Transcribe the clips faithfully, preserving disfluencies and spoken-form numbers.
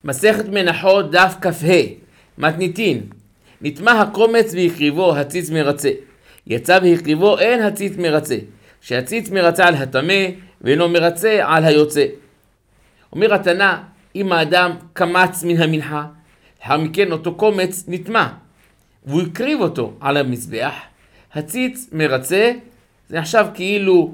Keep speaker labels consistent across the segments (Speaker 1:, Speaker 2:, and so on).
Speaker 1: מסכת מנחות דף כ"ה, מתניתין. נטמע הקומץ והקריבו הציץ מרצה. יצא והקריבו אין הציץ מרצה. שהציץ מרצה על הטמא ואינו מרצה על היוצא. אומר התנא, אם האדם קמץ מן המנחה, לאחר מכן אותו קומץ נטמע, והוא הקריב אותו על המזבח, הציץ מרצה, זה עכשיו כאילו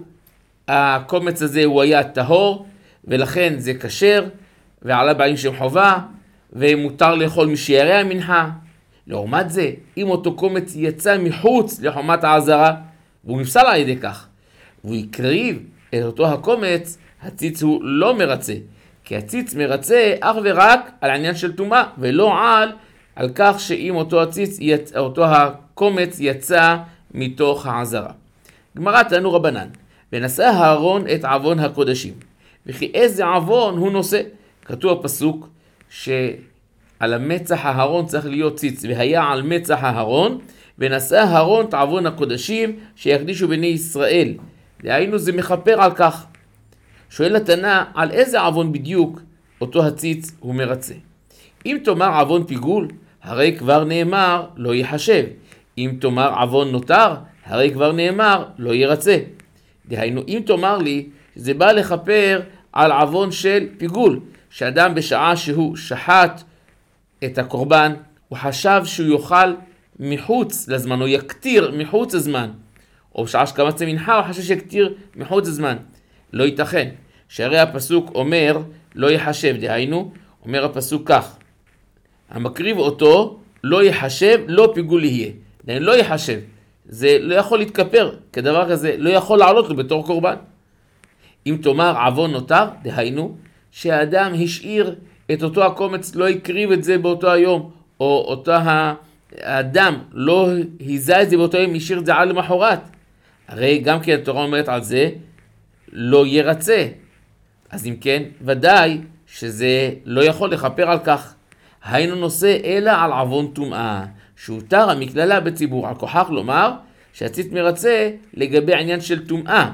Speaker 1: הקומץ הזה הוא היה טהור, ולכן זה כשר, ועלה בעין שם חובה, ומותר לאכול משיירי המנחה. לעומת זה, אם אותו קומץ יצא מחוץ לחומת העזרה, והוא נפסל על ידי כך, והוא הקריב את אותו הקומץ, הציץ הוא לא מרצה, כי הציץ מרצה אך ורק על העניין של טומאה, ולא על, על כך שאם אותו הציץ, יצ... אותו הקומץ יצא מתוך העזרה. גמרא תנו רבנן, ונשא הארון את עוון הקודשים, וכי איזה עוון הוא נושא? כתוב הפסוק שעל המצח הארון צריך להיות ציץ, והיה על מצח הארון, ונשא הארון את עוון הקודשים שיקדישו בני ישראל. דהיינו זה מכפר על כך. שואל התנא, על איזה עוון בדיוק אותו הציץ הוא מרצה? אם תאמר עוון פיגול, הרי כבר נאמר לא יחשב. אם תאמר עוון נותר, הרי כבר נאמר לא ירצה. דהיינו, אם תאמר לי שזה בא לכפר על עוון של פיגול, שאדם בשעה שהוא שחט את הקורבן, הוא חשב שהוא יאכל מחוץ לזמן, או יקטיר מחוץ לזמן, או בשעה שקמץ מנחה, הוא חשב שיקטיר מחוץ לזמן. לא ייתכן, שהרי הפסוק אומר לא יחשב, דהיינו, אומר הפסוק כך, המקריב אותו לא יחשב, לא פיגול יהיה. דהיינו, לא יחשב, זה לא יכול להתכפר, כדבר כזה לא יכול לעלות לו בתור קורבן. אם תאמר עוון נותר, דהיינו, שהאדם השאיר את אותו הקומץ, לא הקריב את זה באותו היום, או אותו האדם לא היזה את זה באותו היום, השאיר את זה על למחרת. הרי גם כי התורה אומרת על זה, לא ירצה. אז אם כן, ודאי שזה לא יכול לכפר על כך. היינו נושא אלא על עוון טומאה, שהותר המקללה בציבור. על כוחך לומר שהציץ מרצה לגבי העניין של טומאה,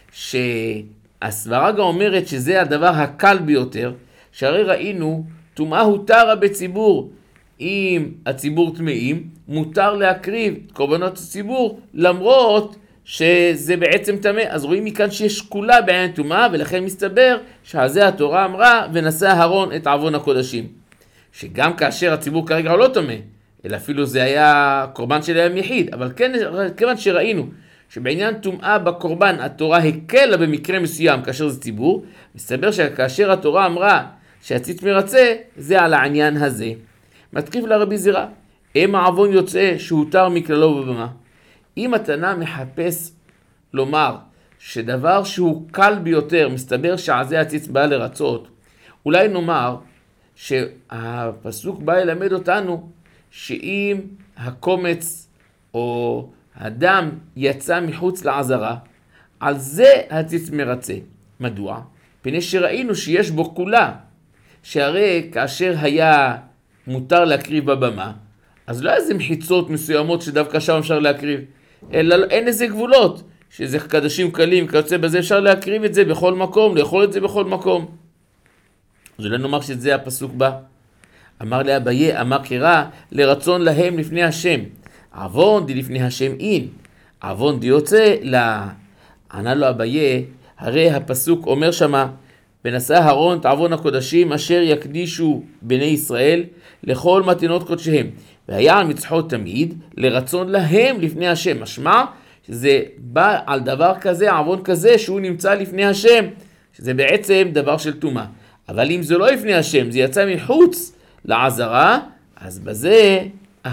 Speaker 1: שהסברה גם אומרת שזה הדבר הקל ביותר, שהרי ראינו טומאה הותרה בציבור. אם הציבור טמאים, מותר להקריב את קורבנות הציבור, למרות שזה בעצם טמא. אז רואים מכאן שיש שקולה בעניין טומאה, ולכן מסתבר שעל זה התורה אמרה ונשא הארון את עוון הקודשים. שגם כאשר הציבור כרגע לא טמא, אלא אפילו זה היה קורבן של היום יחיד, אבל כן, כיוון שראינו שבעניין טומאה בקורבן התורה הקלה במקרה מסוים כאשר זה ציבור, מסתבר שכאשר התורה אמרה שהציץ מרצה, זה על העניין הזה. מתקיף לרבי זירא, אם העוון יוצא שהותר מכללו בבמה. אם התנא מחפש לומר שדבר שהוא קל ביותר, מסתבר שעל זה הציץ בא לרצות, אולי נאמר שהפסוק בא ללמד אותנו שאם הקומץ או הדם יצא מחוץ לעזרה, על זה הציץ מרצה. מדוע? פני שראינו שיש בו כולה, שהרי כאשר היה מותר להקריב בבמה, אז לא איזה מחיצות מסוימות שדווקא שם אפשר להקריב, אלא אין איזה גבולות, שזה קדשים קלים, כיוצא בזה אפשר להקריב את זה בכל מקום, לאכול את זה בכל מקום. אז אולי נאמר שזה הפסוק בא. אמר לאביי, אמר קרא, לרצון להם לפני השם. עוון די לפני השם אין. עוון די יוצא לה. ענה לו אביי, הרי הפסוק אומר שמה, ונשא הארון את עוון הקודשים אשר יקדישו בני ישראל לכל מתנות קודשיהם. והיה על מצחות תמיד לרצון להם לפני השם. משמע שזה בא על דבר כזה, עוון כזה שהוא נמצא לפני השם. שזה בעצם דבר של טומאה. אבל אם זה לא לפני השם, זה יצא מחוץ לעזרה, אז בזה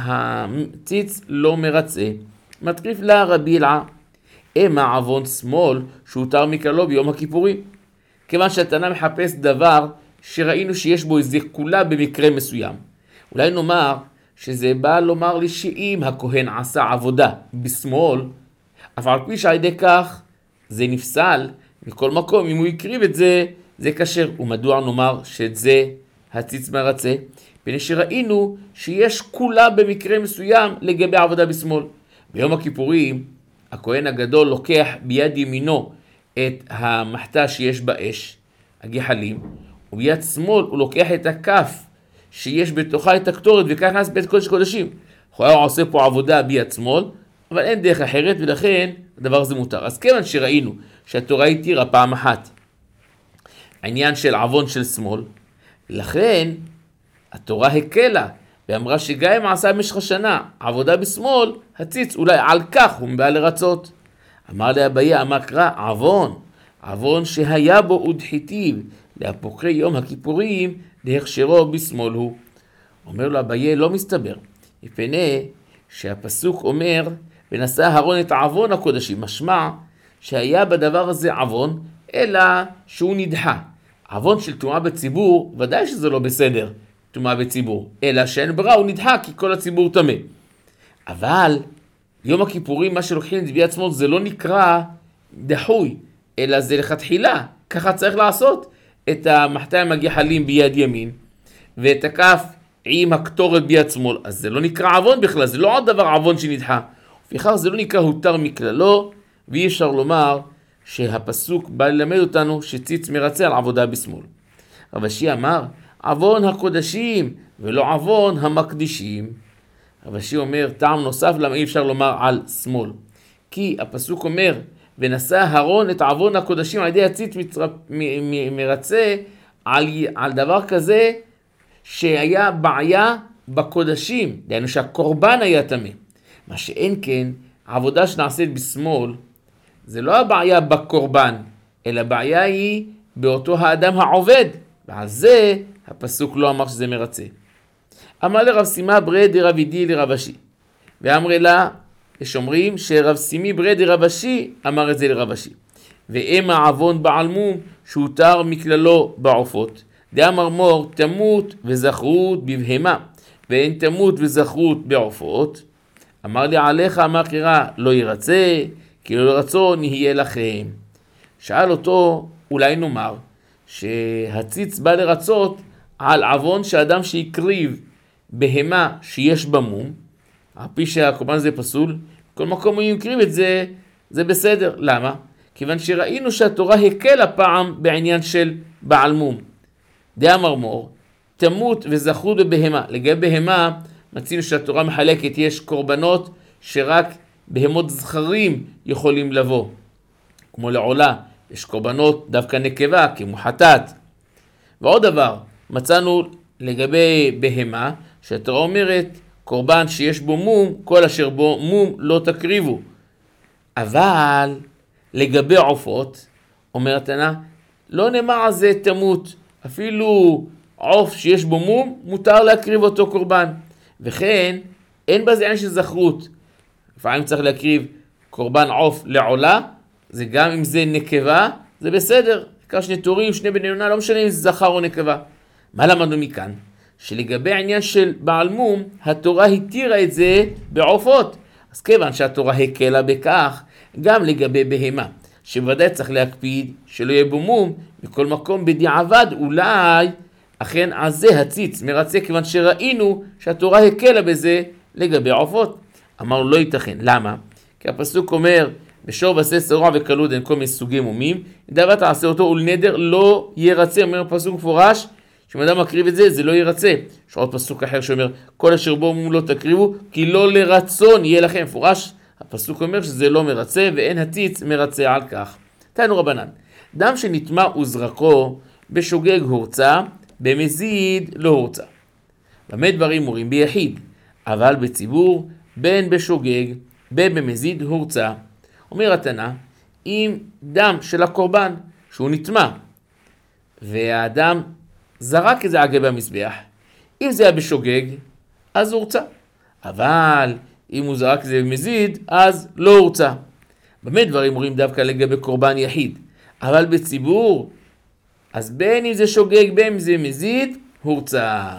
Speaker 1: הציץ לא מרצה. מתקיף לה רבי אלעא, אמה עוון שמאל שהותר מכללו ביום הכיפורים. כיוון שהתנא מחפש דבר שראינו שיש בו איזה כולה במקרה מסוים. אולי נאמר שזה בא לומר לי שאם הכהן עשה עבודה בשמאל, אבל על פי שעל ידי כך זה נפסל מכל מקום, אם הוא יקריב את זה, זה כשר. ומדוע נאמר שאת זה הציץ מרצה? פני שראינו שיש כולה במקרה מסוים לגבי עבודה בשמאל. ביום הכיפורים הכהן הגדול לוקח ביד ימינו את המחתה שיש באש, הגחלים, וביד שמאל הוא לוקח את הכף שיש בתוכה את הקטורת וכך נכנס בית קודש קודשים. הוא היה עושה פה עבודה ביד שמאל, אבל אין דרך אחרת ולכן הדבר הזה מותר. אז כיוון שראינו שהתורה התירה פעם אחת העניין של עוון של שמאל, לכן התורה הקלה ואמרה שגם אם עשה במשך השנה עבודה בשמאל, הציץ אולי על כך הוא מבא לרצות. אמר לאביי, אמר קרא, עוון, עוון שהיה בו ודחיתיו, להפוקרי יום הכיפורים, להכשרו בשמאל הוא. אומר לו אביי, לא מסתבר, מפני שהפסוק אומר, ונשא אהרון את עוון הקודשים, משמע שהיה בדבר הזה עוון, אלא שהוא נדחה. עוון של טומאה בציבור, ודאי שזה לא בסדר, טומאה בציבור, אלא שאין ברירה, הוא נדחה כי כל הציבור טמא. אבל יום הכיפורים, מה שלוקחים את ביד שמאל, זה לא נקרא דחוי, אלא זה לכתחילה. ככה צריך לעשות את המחתיים הגחלים ביד ימין, ואת הכף עם הקטורת ביד שמאל. אז זה לא נקרא עוון בכלל, זה לא עוד דבר עוון שנדחה. וכך זה לא נקרא הותר מכללו, ואי אפשר לומר שהפסוק בא ללמד אותנו שציץ מרצה על עבודה בשמאל. רב אשי אמר, עוון הקודשים ולא עוון המקדישים. רב אשי אומר, טעם נוסף למה אי אפשר לומר על שמאל. כי הפסוק אומר, ונשא אהרון את עוון הקודשים על ידי הציץ מרצה על, על דבר כזה שהיה בעיה בקודשים, דהיינו שהקורבן היה טמא. מה שאין כן, העבודה שנעשית בשמאל, זה לא הבעיה בקורבן, אלא הבעיה היא באותו האדם העובד. ועל זה הפסוק לא אמר שזה מרצה. אמר לרב סימה ברי דרב ידי לרב אשי. ואמר לה, יש אומרים שרב סימי ברי דרב אשי אמר את זה לרב אשי. ואם העוון בעל מום שהותר מכללו בעופות. דאמר מור תמות וזכרות בבהמה, ואין תמות וזכרות בעופות. אמר לי עליך, אמר קרא, לא ירצה, כי לא לרצון יהיה לכם. שאל אותו, אולי נאמר, שהציץ בא לרצות על עוון שאדם שיקריב בהמה שיש בה מום, על פי שהקורבן הזה פסול, כל מקום הוא יקריב את זה, זה בסדר. למה? כיוון שראינו שהתורה הקלה פעם בעניין של בעל מום. דאמר מור, תמות וזכרות בבהמה. לגבי בהמה, מצינו שהתורה מחלקת, יש קורבנות שרק בהמות זכרים יכולים לבוא. כמו לעולה, יש קורבנות דווקא נקבה, כמו חטאת. ועוד דבר, מצאנו לגבי בהמה, שהתורה אומרת, קורבן שיש בו מום, כל אשר בו מום לא תקריבו. אבל לגבי עופות, אומרת ענה, לא נאמר על זה תמות, אפילו עוף שיש בו מום, מותר להקריב אותו קורבן. וכן, אין בזה עניין של זכרות. לפעמים צריך להקריב קורבן עוף לעולה, זה גם אם זה נקבה, זה בסדר. כך שני תורים, שני בני יונה, לא משנה אם זה זכר או נקבה. מה למדנו מכאן? שלגבי העניין של בעל מום, התורה התירה את זה בעופות. אז כיוון שהתורה הקלה בכך, גם לגבי בהמה, שבוודאי צריך להקפיד שלא יהיה בו מום, בכל מקום בדיעבד אולי, אכן על זה הציץ מרצה, כיוון שראינו שהתורה הקלה בזה לגבי עופות. אמרנו לא ייתכן. למה? כי הפסוק אומר, בשור ועשה שרוע וקלוד אין כל מיני סוגי מומים, דבר תעשה אותו ולנדר לא ירצה. אומר פסוק מפורש, שאם אדם מקריב את זה, זה לא ירצה. יש עוד פסוק אחר שאומר, כל אשר בו מום לא תקריבו, כי לא לרצון יהיה לכם. מפורש, הפסוק אומר שזה לא מרצה, ואין הציץ מרצה על כך. תנו רבנן, דם שנטמע וזרקו, בשוגג הורצה, במזיד לא הורצה. במה דברים מורים ביחיד, אבל בציבור, בין בשוגג, בין במזיד הורצה. אומר התנא, אם דם של הקורבן, שהוא נטמע, והאדם זרק את זה על גבי המזבח, אם זה היה בשוגג, אז הורצה. אבל אם הוא זרק את זה במזיד, אז לא הורצה. במה דברים מורים דווקא לגבי קורבן יחיד, אבל בציבור, אז בין אם זה שוגג, בין אם זה מזיד, הורצה.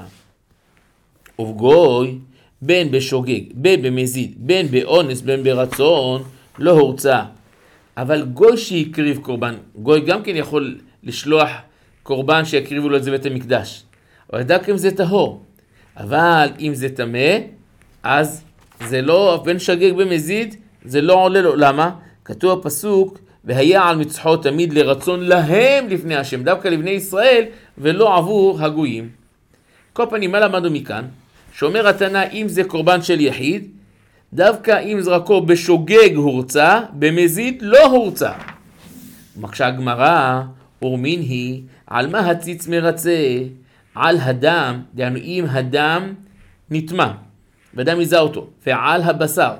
Speaker 1: ובגוי, בין בשוגג, בין במזיד, בין באונס, בין ברצון, לא הורצה. אבל גוי שיקריב קורבן, גוי גם כן יכול לשלוח קורבן שיקריבו לו את זה בית המקדש. אבל דווקא אם זה טהור. אבל אם זה טמא, אז זה לא, בין שגג במזיד, זה לא עולה לו. למה? כתוב הפסוק, והיה על מצחו תמיד לרצון להם לפני השם, דווקא לבני ישראל, ולא עבור הגויים. כל פנים, מה למדנו מכאן? שאומר התנא, אם זה קורבן של יחיד, דווקא אם זרקו בשוגג הורצה, במזיד לא הורצה. מקשה הגמרא, אורמין היא, על מה הציץ מרצה? על הדם, דהיינו אם הדם נטמע, והדם יזע אותו, ועל הבשר.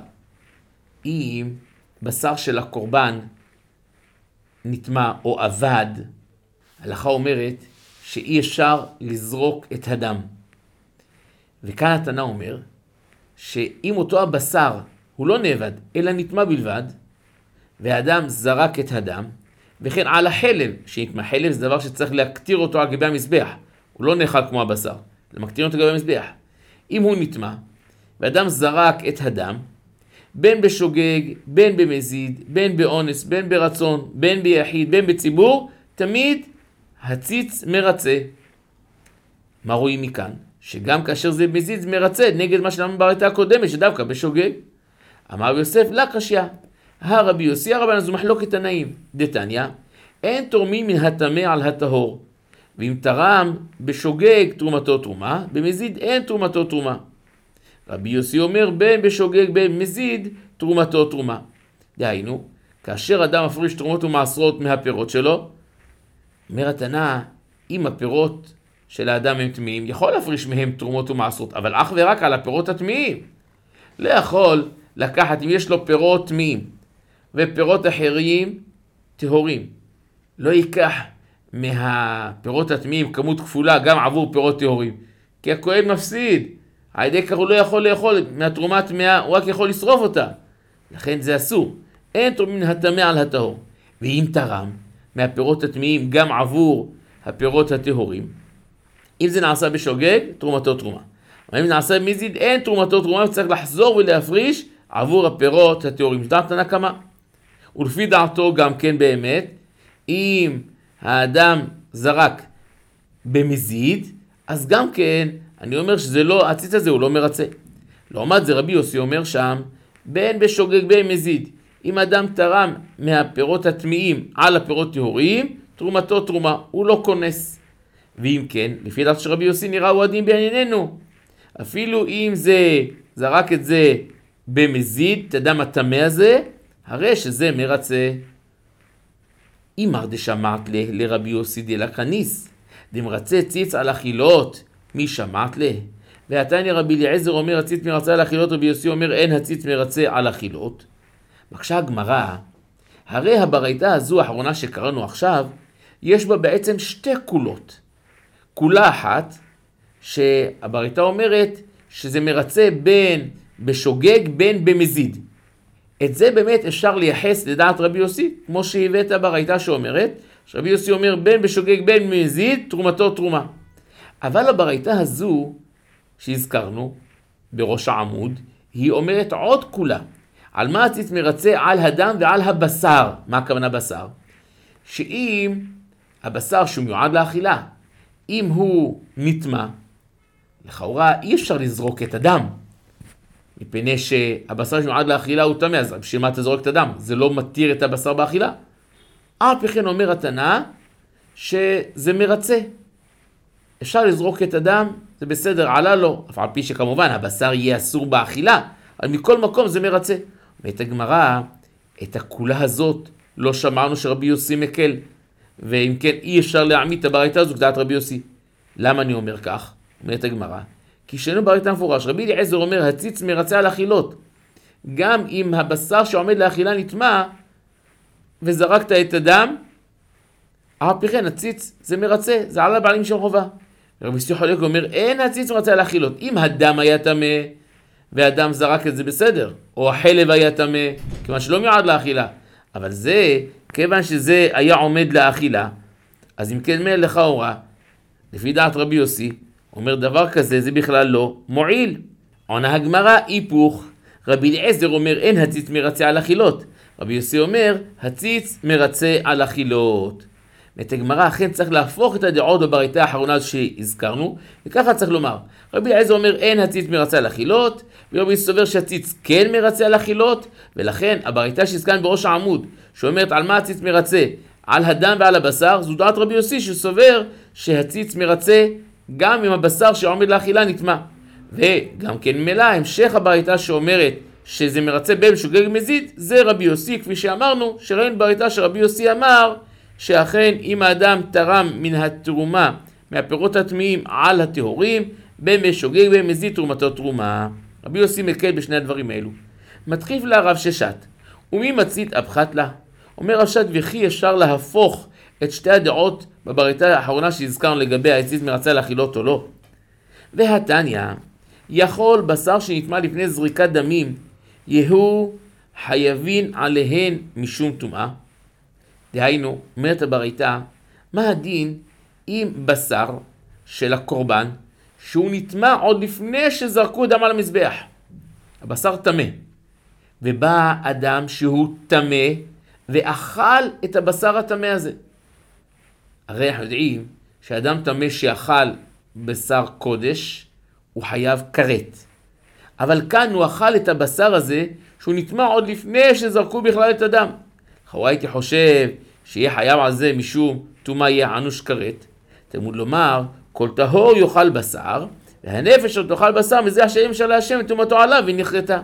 Speaker 1: אם בשר של הקורבן נטמע או אבד, ההלכה אומרת שאי אפשר לזרוק את הדם. וכאן התנא אומר שאם אותו הבשר הוא לא נאבד, אלא נטמע בלבד, והאדם זרק את הדם, וכן על החלב, שנטמע חלב זה דבר שצריך להקטיר אותו על גבי המזבח, הוא לא נאכל כמו הבשר, למקטיר אותו על גבי המזבח. אם הוא נטמע, והאדם זרק את הדם, בין בשוגג, בין במזיד, בין באונס, בין ברצון, בין ביחיד, בין בציבור, תמיד הציץ מרצה. מה רואים מכאן? שגם כאשר זה מזיד זה מרצה נגד מה שלנו ברייתא הקודמת, שדווקא בשוגג. אמר יוסף, לא קשיא. הרבי יוסי הרבן, זו מחלוקת תנאים. דתניא, אין תורמים מן הטמא על הטהור. ואם תרם בשוגג תרומתו תרומה, במזיד אין תרומתו תרומה. רבי יוסי אומר, בין בשוגג בין במזיד תרומתו תרומה. דהיינו, כאשר אדם מפריש תרומות ומעשרות מהפירות שלו, אומר התנא, אם הפירות של האדם הם טמאים, יכול להפריש מהם תרומות ומעשרות, אבל אך ורק על הפירות הטמאים. לא יכול לקחת, אם יש לו פירות טמאים ופירות אחרים טהורים, לא ייקח מהפירות הטמאים כמות כפולה גם עבור פירות טהורים, כי הכהן מפסיד. על ידי כך הוא לא יכול לאכול מהתרומה הטמאה, הוא רק יכול לשרוף אותה. לכן זה אסור. אין תורמים מן הטמא על הטהור. ואם תרם מהפירות הטמאים גם עבור הפירות הטהורים, אם זה נעשה בשוגג, תרומתו תרומה. אבל אם זה נעשה במזיד, אין תרומתו תרומה, וצריך לחזור ולהפריש עבור הפירות הטהורים. דעת תנא קמא. ולפי דעתו גם כן באמת, אם האדם זרק במזיד, אז גם כן, אני אומר שזה לא, הציץ הזה הוא לא מרצה. לעומת זה רבי יוסי אומר שם, בין בשוגג בין מזיד. אם אדם תרם מהפירות הטמאים על הפירות טהוריים, תרומתו תרומה, הוא לא כונס. ואם כן, לפי דעת שרבי יוסי נראה הוא הדין בענייננו. אפילו אם זה זרק את זה במזיד, את הדם הטמא הזה, הרי שזה מרצה. אם מר דשמעת לה לרבי יוסי דלה כניס, דמרצה ציץ על אכילות, מי שמעת לה? והתניא רבי אליעזר אומר הציץ מרצה על אכילות, רבי יוסי אומר אין הציץ מרצה על אכילות. מקשה הגמרא, הרי הברייתא הזו האחרונה שקראנו עכשיו, יש בה בעצם שתי קולות. קולה אחת, שהברייתא אומרת שזה מרצה בין בשוגג בין במזיד. את זה באמת אפשר לייחס לדעת רבי יוסי, כמו שהבאת הברייתא שאומרת, שרבי יוסי אומר בין בשוגג בין במזיד, תרומתו תרומה. אבל הברייתא הזו שהזכרנו בראש העמוד, היא אומרת עוד קולה. על מה הציץ מרצה? על הדם ועל הבשר. מה הכוונה בשר? שאם הבשר שהוא מיועד לאכילה, אם הוא נטמע, לכאורה אי אפשר לזרוק את הדם. מפני שהבשר שמיועד לאכילה הוא טמא, אז בשביל מה תזרוק את הדם? זה לא מתיר את הבשר באכילה. אף כן אומר התנא שזה מרצה. אפשר לזרוק את הדם, זה בסדר, עלה לו. אף על פי שכמובן הבשר יהיה אסור באכילה, אבל מכל מקום זה מרצה. ואת הגמרא, את הקולה הזאת, לא שמענו שרבי יוסי מקל. ואם כן, אי אפשר להעמיד את הברייתא הזו כדעת רבי יוסי. למה אני אומר כך? אומרת הגמרא. כי שאינו ברייתא מפורש. רבי אליעזר אומר, הציץ מרצה על אכילות. גם אם הבשר שעומד לאכילה נטמע, וזרקת את הדם, אף כן, הציץ זה מרצה, זה על הבעלים של חובה. רבי יוסי חולק אומר, אין הציץ מרצה על אכילות. אם הדם היה טמא, והאדם זרק את זה בסדר, או החלב היה טמא, כיוון שלא מיועד לאכילה. אבל זה, כיוון שזה היה עומד לאכילה, אז אם כן מלך לכאורה, לפי דעת רבי יוסי, אומר דבר כזה, זה בכלל לא מועיל. עונה הגמרא, היפוך. רבי אליעזר אומר, אין הציץ מרצה על אכילות. רבי יוסי אומר, הציץ מרצה על אכילות. את הגמרא אכן צריך להפוך את הדעות בברייתא האחרונה שהזכרנו, וככה צריך לומר. רבי אליעזר אומר, אין הציץ מרצה על אכילות, ורבי יוסי סובר שהציץ כן מרצה על אכילות, ולכן הברייתא שהזכרנו בראש העמוד, שאומרת על מה הציץ מרצה, על הדם ועל הבשר, זו דעת רבי יוסי שסובר שהציץ מרצה גם אם הבשר שעומד לאכילה נטמא. וגם כן מלא, המשך הברייתא שאומרת שזה מרצה בין שוגג מזיד, זה רבי יוסי, כפי שאמרנו, שראינו ברייתא שרבי יוסי אמר, שאכן אם האדם תרם מן התרומה, מהפירות הטמאים על הטהורים, בין בשוגג בין מזיד תרומתו תרומה. רבי יוסי מקל בשני הדברים האלו. מתחיף לה רב ששת, ומי מצית אבחת לה? אומר רב ששת, וכי אפשר להפוך את שתי הדעות בברייתא האחרונה שהזכרנו לגבי העצית מרצה לאכילות או לא. והתניא, יכול בשר שנטמא לפני זריקת דמים, יהיו חייבים עליהן משום טומאה. דהיינו, אומרת הברייתא, מה הדין אם בשר של הקורבן, שהוא נטמא עוד לפני שזרקו דם על המזבח? הבשר טמא. ובא אדם שהוא טמא, ואכל את הבשר הטמא הזה. הרי אנחנו יודעים שאדם טמא שאכל בשר קודש, הוא חייב כרת. אבל כאן הוא אכל את הבשר הזה, שהוא נטמא עוד לפני שזרקו בכלל את הדם. לכאורה הייתי חושב שיהיה חייב על זה משום טומאה יהיה ענוש כרת. תלמוד לומר, כל טהור יאכל בשר, והנפש עוד תאכל בשר, מזה השם של השם טומאתו עליו ונחרטה.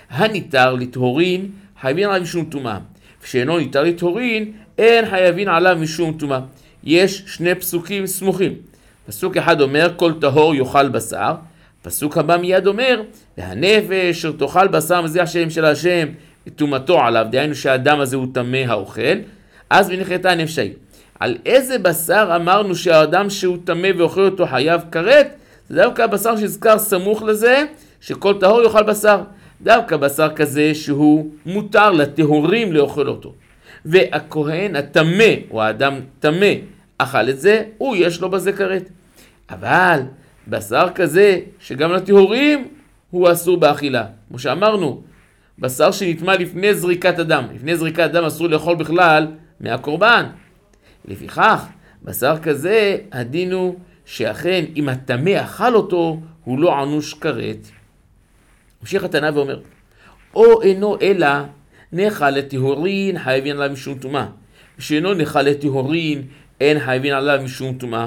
Speaker 1: הניתר לטהורין חייבים עליו משום טומאה, ושאינו ניתר לטהורין אין חייבים עליו משום טומאה. יש שני פסוקים סמוכים. פסוק אחד אומר כל טהור יאכל בשר, פסוק הבא מיד אומר והנפש אשר תאכל בשר מזה השם של השם טומאתו עליו, דהיינו שהאדם הזה הוא טמא האוכל. אז ונחרטה הנפש ההיא. על איזה בשר אמרנו שהאדם שהוא טמא ואוכל אותו חייב כרת? זה דווקא הבשר שהזכר סמוך לזה, שכל טהור יאכל בשר. דווקא בשר כזה שהוא מותר לטהורים לאכול אותו. והכהן הטמא, או האדם טמא, אכל את זה, הוא יש לו בזה כרת. אבל בשר כזה שגם לטהורים הוא אסור באכילה. כמו שאמרנו, בשר שנטמא לפני זריקת הדם. לפני זריקת הדם אסור לאכול בכלל מהקורבן. לפיכך, בשר כזה הדין הוא שאכן אם הטמא אכל אותו, הוא לא ענוש כרת. ממשיך התנא ואומר, או אינו אלא נאכל לטהורין חייבים עליו משום טומאה, ושאינו נאכל לטהורין אין חייבים עליו משום טומאה.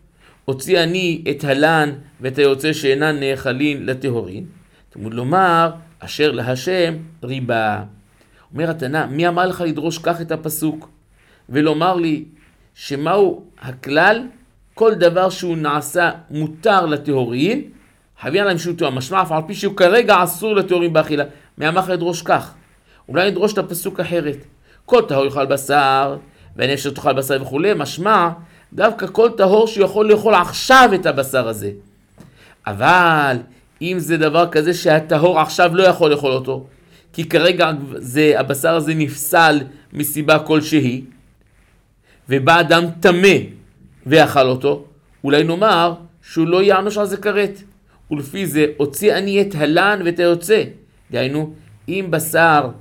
Speaker 1: הוציא אני את הלן ואת היוצא שאינן נאכלין לטהורין. תלמוד לומר, אשר להשם ריבה. אומר התנא, מי אמר לך לדרוש כך את הפסוק? ולומר לי, שמהו הכלל? כל דבר שהוא נעשה מותר לטהורין, חייבים עליו משום טומאה. משמע אף על פי שהוא כרגע אסור לטהורין באכילה. מי אמר לך לדרוש כך? אולי נדרוש את הפסוק אחרת. כל טהור יאכל בשר, והנפש תאכל בשר וכו'. משמע, דווקא כל טהור שיכול לאכול עכשיו את הבשר הזה. אבל אם זה דבר כזה שהטהור עכשיו לא יכול לאכול אותו, כי כרגע זה, הבשר הזה נפסל מסיבה כלשהי, ובא אדם טמא ואכל אותו, אולי נאמר שהוא לא יענוש על זה כרת. ולפי זה הוציא אני את הלן ואת היוצא. דהיינו, אם בשר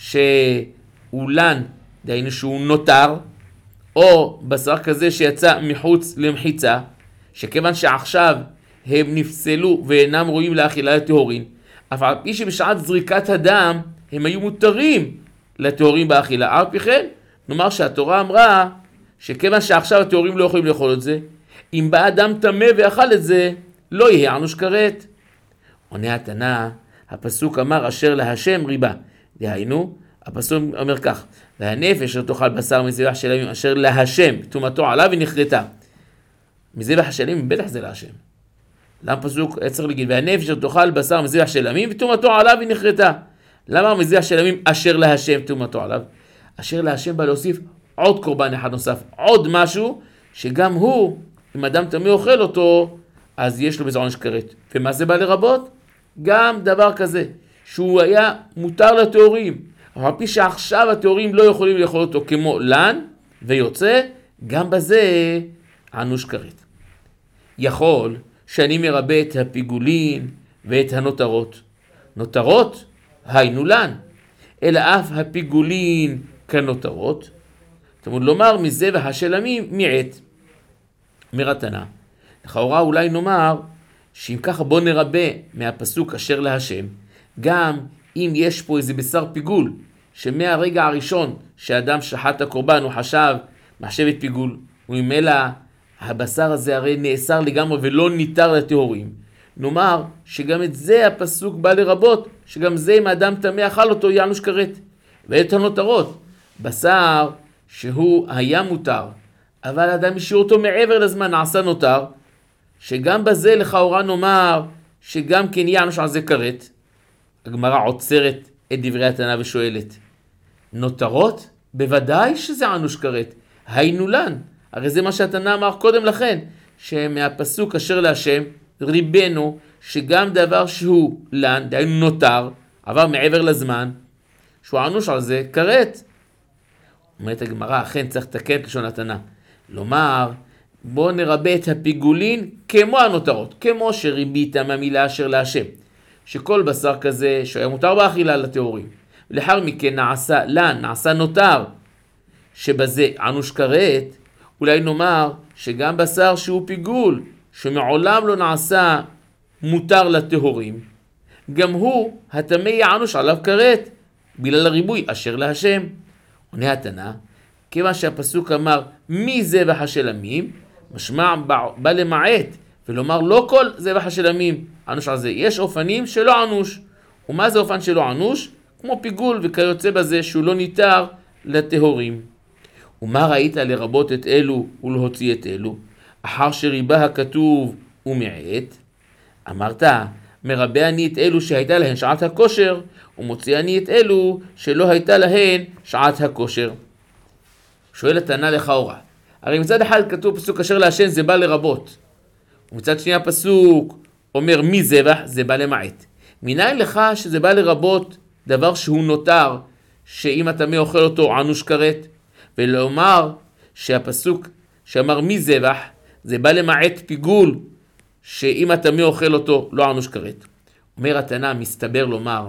Speaker 1: שהוא לן, דהיינו שהוא נותר, או בשר כזה שיצא מחוץ למחיצה, שכיוון שעכשיו הם נפסלו ואינם רואים לאכילה לטהורין, אף על פי שבשעת זריקת הדם הם היו מותרים לטהורין באכילה. על פי כן, נאמר שהתורה אמרה שכיוון שעכשיו הטהורים לא יכולים לאכול את זה, אם בא אדם טמא ואכל את זה, לא יהיה ענוש כרת. עונה התנא, הפסוק אמר אשר להשם ריבה. דהיינו, הפסוק אומר כך, והנפש אשר תאכל בשר מזבח שלמים אשר להשם טומאתו עליו ונחרטה. מזבח השלמים בטח זה להשם. למה פסוק צריך להגיד והנפש אשר תאכל בשר מזבח שלמים וטומאתו עליו ונחרטה? למה מזבח שלמים אשר להשם טומאתו עליו? אשר להשם בא להוסיף עוד קורבן אחד נוסף, עוד משהו שגם הוא, אם אדם טמא אוכל אותו, אז יש לו בזה עונש כרת. ומה זה בא לרבות? גם דבר כזה, שהוא היה מותר לטהורים, אבל על פי שעכשיו הטהורים לא יכולים לאכול אותו כמו לן ויוצא, גם בזה ענוש כרת. יכול שאני מרבה את הפיגולין ואת הנותרות. נותרות היינו לן, אלא אף הפיגולין כנותרות. תמוד לומר מזבח השלמים מעט. אומר התנא, לכאורה אולי נאמר שאם ככה בוא נרבה מהפסוק אשר להשם, גם אם יש פה איזה בשר פיגול, שמהרגע הראשון שאדם שחט הקורבן הוא חשב מחשבת פיגול, וממילא הבשר הזה הרי נאסר לגמרי ולא ניתר לטהורים. נאמר שגם את זה הפסוק בא לרבות, שגם זה אם האדם טמא אכל אותו יענוש כרת. ואת הנותרות, בשר שהוא היה מותר, אבל האדם השאיר אותו מעבר לזמן נעשה נותר, שגם בזה לכאורה נאמר שגם כן יענוש על זה כרת. הגמרא עוצרת את דברי התנא ושואלת, נותרות? בוודאי שזה ענוש כרת. היינו לן. הרי זה מה שהתנא אמר קודם לכן, שמהפסוק אשר להשם ריבנו, שגם דבר שהוא לן, דהיינו נותר, עבר מעבר לזמן, שהוא ענוש על זה כרת. אומרת הגמרא, אכן צריך לתקן את לשון התנא. לומר, בוא נרבה את הפיגולין כמו הנותרות, כמו שריבית מהמילה אשר להשם, שכל בשר כזה שהיה מותר באכילה לטהורים, ולאחר מכן נעשה לן, נעשה נותר, שבזה ענוש כרת, אולי נאמר שגם בשר שהוא פיגול, שמעולם לא נעשה מותר לטהורים, גם הוא הטמא יענוש עליו כרת, בגלל הריבוי אשר להשם. עונה התנא, כיוון שהפסוק אמר מי זבח השלמים, משמע בא למעט, ולומר לא כל זבח השלמים ענוש על זה. יש אופנים שלא ענוש. ומה זה אופן שלא ענוש? כמו פיגול וכיוצא בזה שהוא לא ניתר לטהורים. ומה ראית לרבות את אלו ולהוציא את אלו? אחר שריבה הכתוב ומעט, אמרת, מרבה אני את אלו שהייתה להן שעת הכושר, ומוציא אני את אלו שלא הייתה להן שעת הכושר. שואל התנא לכאורה, הרי מצד אחד כתוב פסוק אשר להשם זה בא לרבות, ומצד שני הפסוק אומר מי זבח זה בא למעט. מניין לך שזה בא לרבות דבר שהוא נותר, שאם הטמא אוכל אותו ענוש כרת, ולומר שהפסוק שאמר מי זבח זה בא למעט פיגול, שאם הטמא אוכל אותו לא ענוש כרת. אומר התנא, מסתבר לומר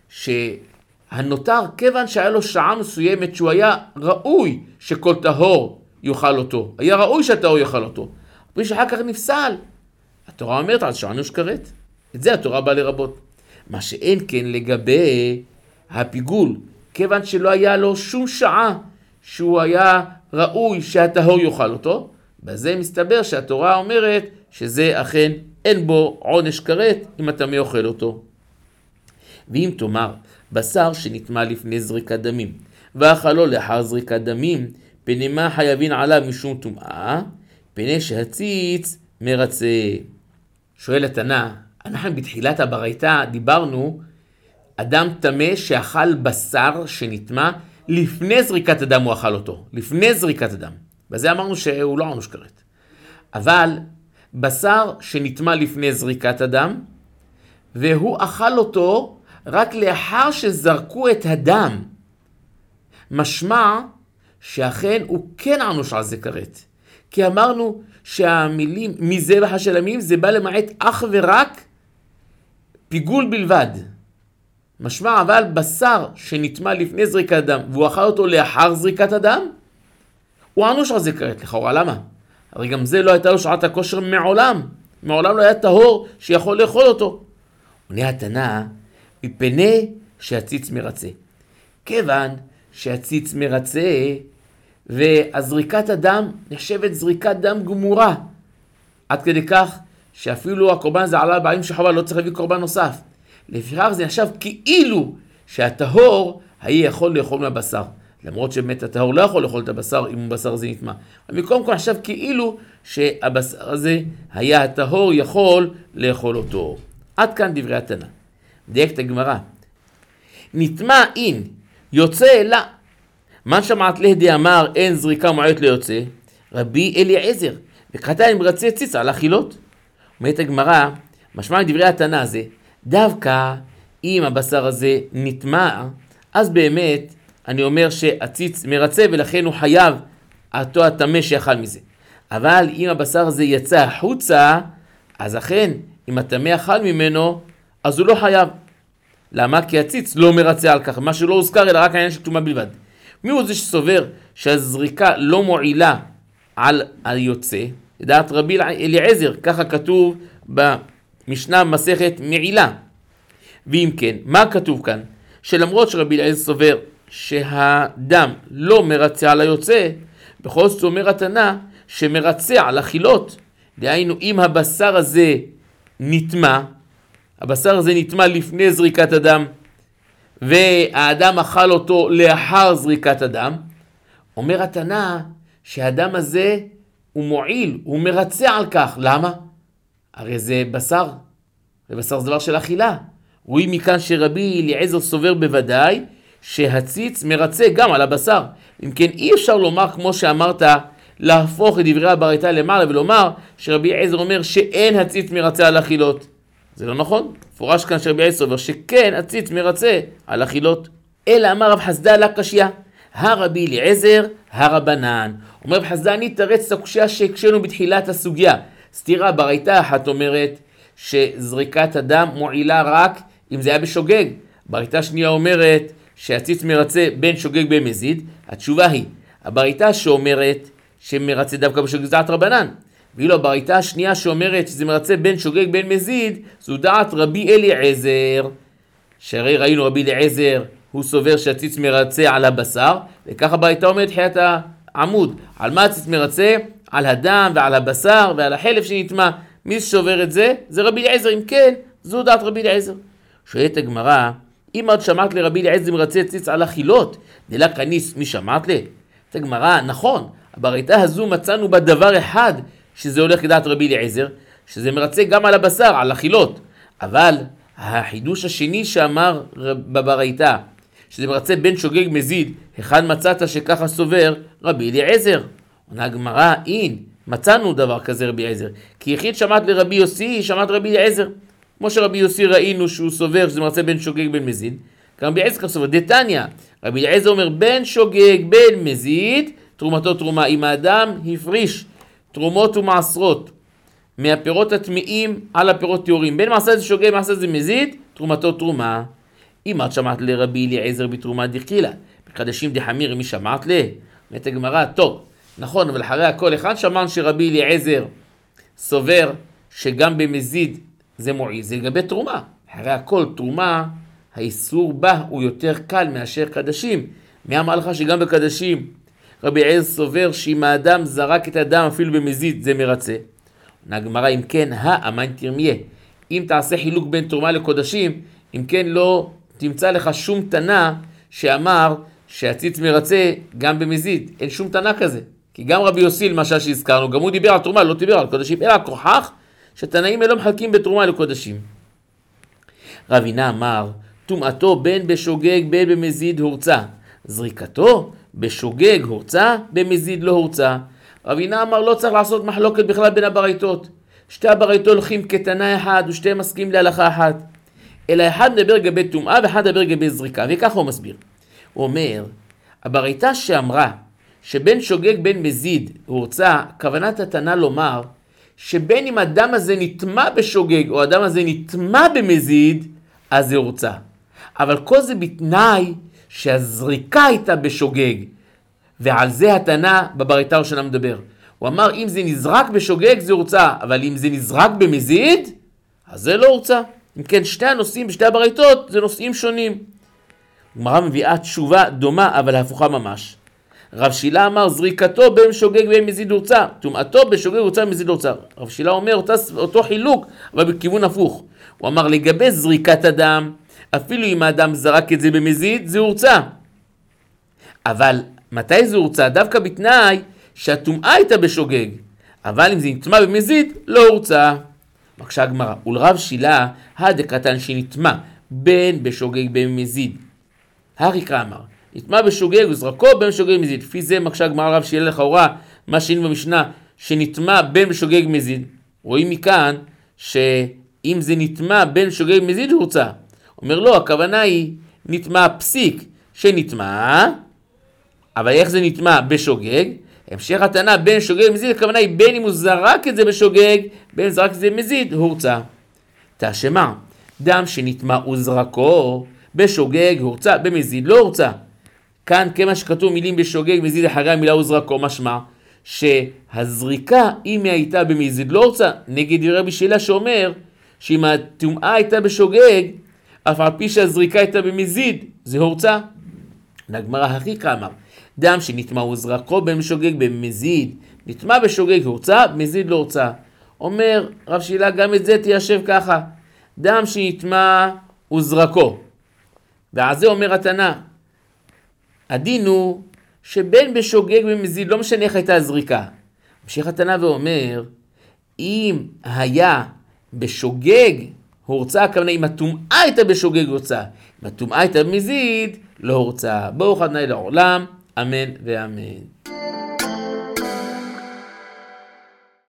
Speaker 1: שהנותר כיוון שהיה לו שעה מסוימת שהוא היה ראוי שכל טהור יאכל אותו, היה ראוי שהטהור יאכל אותו, אבל שאחר כך נפסל, התורה אומרת על שענוש כרת. את זה התורה באה לרבות. מה שאין כן לגבי הפיגול, כיוון שלא היה לו שום שעה שהוא היה ראוי שהטהור יאכל אותו, בזה מסתבר שהתורה אומרת שזה אכן אין בו עונש כרת אם הטמא אוכל אותו. ואם תאמר בשר שנטמא לפני זריקת דמים ואכלו לאחר זריקת דמים, פני מה חייבים עליו משום טומאה? פני שהציץ מרצה. שואל התנא, אנחנו בתחילת הברייתא דיברנו אדם טמא שאכל בשר שנטמא לפני זריקת הדם, הוא אכל אותו לפני זריקת הדם, בזה אמרנו שהוא לא ענוש כרת. אבל בשר שנטמא לפני זריקת הדם והוא אכל אותו רק לאחר שזרקו את הדם, משמע שאכן הוא כן ענוש על זה כרת, כי אמרנו שהמילים מזבח השלמים זה בא למעט אך ורק פיגול בלבד. משמע אבל בשר שנטמא לפני זריקת הדם והוא אכל אותו לאחר זריקת הדם, הוא ענוש על זה כרת. לכאורה למה? הרי גם זה לא הייתה לו שעת הכושר מעולם, מעולם לא היה טהור שיכול לאכול אותו. עונה התנא, מפני שהציץ מרצה. כיוון שהציץ מרצה והזריקת הדם נחשבת זריקת דם גמורה, עד כדי כך שאפילו הקורבן הזה עלה בעלים של חובה, לא צריך להביא קורבן נוסף. לפיכך זה נחשב כאילו שהטהור היה יכול לאכול מהבשר, למרות שבאמת הטהור לא יכול לאכול את הבשר אם הבשר הזה נטמא. במקום כל נחשב כאילו שהבשר הזה היה הטהור יכול לאכול אותו. עד כאן דברי התנא. דייקת הגמרא, נטמא אין יוצא לה, מה שמעת להדי אמר אין זריקה מועט ליוצא? רבי אליעזר וכתב עם רצה ציץ על אכילות. אומרת הגמרא, משמע דברי התנא הזה, דווקא אם הבשר הזה נטמא, אז באמת אני אומר שהציץ מרצה ולכן הוא חייב אותו הטמא שיאכל מזה. אבל אם הבשר הזה יצא החוצה, אז אכן אם הטמא אכל ממנו אז הוא לא חייב. למה? כי הציץ לא מרצה על כך, מה שלא הוזכר אלא רק העניין של טומאה בלבד. מי הוא זה שסובר שהזריקה לא מועילה על היוצא? לדעת רבי אליעזר, ככה כתוב במשנה מסכת מעילה. ואם כן, מה כתוב כאן? שלמרות שרבי אליעזר סובר שהדם לא מרצה על היוצא, בכל זאת אומר התנא שמרצה על אכילות. דהיינו, אם הבשר הזה נטמע, הבשר הזה נטמע לפני זריקת הדם, והאדם אכל אותו לאחר זריקת הדם, אומר התנא שהאדם הזה הוא מועיל, הוא מרצה על כך. למה? הרי זה בשר, ובשר זה דבר של אכילה. רואים מכאן שרבי אליעזר סובר בוודאי שהציץ מרצה גם על הבשר. אם כן, אי אפשר לומר כמו שאמרת, להפוך את דברי הברייתא למעלה ולומר שרבי אליעזר אומר שאין הציץ מרצה על אכילות. זה לא נכון. פורש כאן שרבי אליעזר סובר שכן הציץ מרצה על אכילות. אלא אמר רב חסדא לה קשיא, הרבי אליעזר הרבנן. אומר רב חסדא, אני תרץ את הקושיה שהקשינו בתחילת הסוגיה. סתירה, ברייתא אחת אומרת שזריקת הדם מועילה רק אם זה היה בשוגג. ברייתא שנייה אומרת שהציץ מרצה בין שוגג בין מזיד. התשובה היא, הברייתא שאומרת שמרצה דווקא בשוגג זה דעת רבנן. ואילו הברייתא השנייה שאומרת שזה מרצה בין שוגג בין מזיד, זו דעת רבי אליעזר. שהרי ראינו רבי אליעזר הוא סובר שהציץ מרצה על הבשר, וככה הברייתא אומרת חיית העמוד. על מה הציץ מרצה? על הדם ועל הבשר ועל החלב שנטמע. מי ששובר את זה? זה רבי אליעזר. אם כן, זו דעת רבי אליעזר. שואלת הגמרא, אם עוד שמעת לרבי אליעזר מרצה ציץ על אכילות, דלה כניס, מי שמעת לי? את הגמרא, נכון, הברייתא הזו מצאנו בדבר אחד שזה הולך כדעת רבי אליעזר, שזה מרצה גם על הבשר, על אכילות. אבל החידוש השני שאמר בברייתא, שזה מרצה בין שוגג מזיד, אחד מצאת שככה סובר רבי אליעזר. עונה הגמרא, אין, מצאנו דבר כזה רבי אליעזר. כי יחיד שמעת לרבי יוסי, שמעת רבי אליעזר. כמו שרבי יוסי ראינו שהוא סובר שזה מרצה בין שוגג בין מזיד, גם רבי אליעזר סובר. דתניא, רבי אליעזר אומר בין שוגג בין מזיד, תרומתו תרומה. אם האדם הפריש תרומות ומעשרות מהפירות הטמאים על הפירות טהורים, בין מעשה זה שוגג מעשה זה מזיד, תרומתו תרומה. אם את שמעת לרבי אליעזר בתרומה דחילה, בחדשים דחמיר, מי שמעת לה? אומרת הגמרא, טוב, נכון, אבל אחרי הכל, אחד שמענו שרבי אליעזר סובר שגם במזיד זה מועיל, זה לגבי תרומה. אחרי הכל, תרומה, האיסור בה הוא יותר קל מאשר קדשים. מי אמר לך שגם בקדשים רבי אליעזר סובר שאם האדם זרק את הדם אפילו במזיד זה מרצה? הגמרא, אם כן, האמן תרמיה. אם תעשה חילוק בין תרומה לקודשים, אם כן לא תמצא לך שום תנא שאמר שהציץ מרצה גם במזיד. אין שום תנא כזה. כי גם רבי יוסי למשל שהזכרנו, גם הוא דיבר על תרומה, לא דיבר על קודשים, אלא כוכך שתנאים אלו מחלקים בתרומה לקודשים. רבינה אמר, טומאתו בין בשוגג בין במזיד הורצה, זריקתו בשוגג הורצה, במזיד לא הורצה. רבינה אמר, לא צריך לעשות מחלוקת בכלל בין הברייתות. שתי הברייתות הולכים כתנא אחד ושתיהם מסכים להלכה אחת. אלא אחד מדבר לגבי טומאה ואחד מדבר לגבי זריקה, וככה הוא מסביר. הוא אומר, הברייתה שאמרה שבין שוגג בין מזיד הורצה, כוונת התנא לומר שבין אם הדם הזה נטמע בשוגג או הדם הזה נטמע במזיד, אז זה הורצה. אבל כל זה בתנאי שהזריקה הייתה בשוגג, ועל זה התנא בברייתא הראשונה מדבר. הוא אמר, אם זה נזרק בשוגג זה הורצה, אבל אם זה נזרק במזיד, אז זה לא הורצה. אם כן, שתי הנושאים בשתי הברייתות זה נושאים שונים. הגמרא מביאה תשובה דומה, אבל הפוכה ממש. רב שילה אמר, זריקתו בין שוגג בין מזיד הורצה, טומאתו בשוגג הורצה במזיד הורצה. רב שילה אומר אותו, אותו חילוק, אבל בכיוון הפוך. הוא אמר, לגבי זריקת הדם, אפילו אם האדם זרק את זה במזיד, זה הורצה. אבל מתי זה הורצה? דווקא בתנאי שהטומאה הייתה בשוגג. אבל אם זה נטמע במזיד, לא הורצה. מקשה הגמרא, ולרב שילה, הדקתן שנטמע בין בשוגג בין מזיד. הריקרא אמר, נטמע בשוגג וזרקו בין בשוגג במזיד. לפי זה מקשה הגמרא רב שילה לכאורה, מה שאין במשנה, שנטמע בין בשוגג במזיד. רואים מכאן שאם זה נטמע בין בשוגג במזיד הורצה. אומר לו, הכוונה היא נטמע פסיק שנטמע, אבל איך זה נטמע בשוגג? המשך התנא בין שוגג ומזיד, הכוונה היא בין אם הוא זרק את זה בשוגג, בין אם זרק את זה במזיד, הורצה. תשמע, דם שנטמע וזרקו בשוגג הורצה, במזיד לא הורצה. כאן כמה שכתוב מילים בשוגג מזיד אחרי המילה וזרקו, משמע שהזריקה אם היא הייתה במזיד לא הורצה, נגד רבי שילה שאומר שאם הטומאה הייתה בשוגג, אף על פי שהזריקה הייתה במזיד, זה הורצה. הגמרא הריקרא אמר, דם שנטמע וזרקו בשוגג במזיד, נטמע בשוגג הורצה, במזיד לא הורצה. אומר רב שילה, גם את זה תיישב ככה, דם שנטמע וזרקו. ועל זה אומר התנא, הדין הוא שבין בשוגג במזיד, לא משנה איך הייתה הזריקה. ממשיך התנא ואומר, אם היה בשוגג הורצה, הכוונה אם הטומאה הייתה בשוגג הורצה, אם הטומאה הייתה במזיד לא הורצה. ברוך ה' לעולם, אמן ואמן.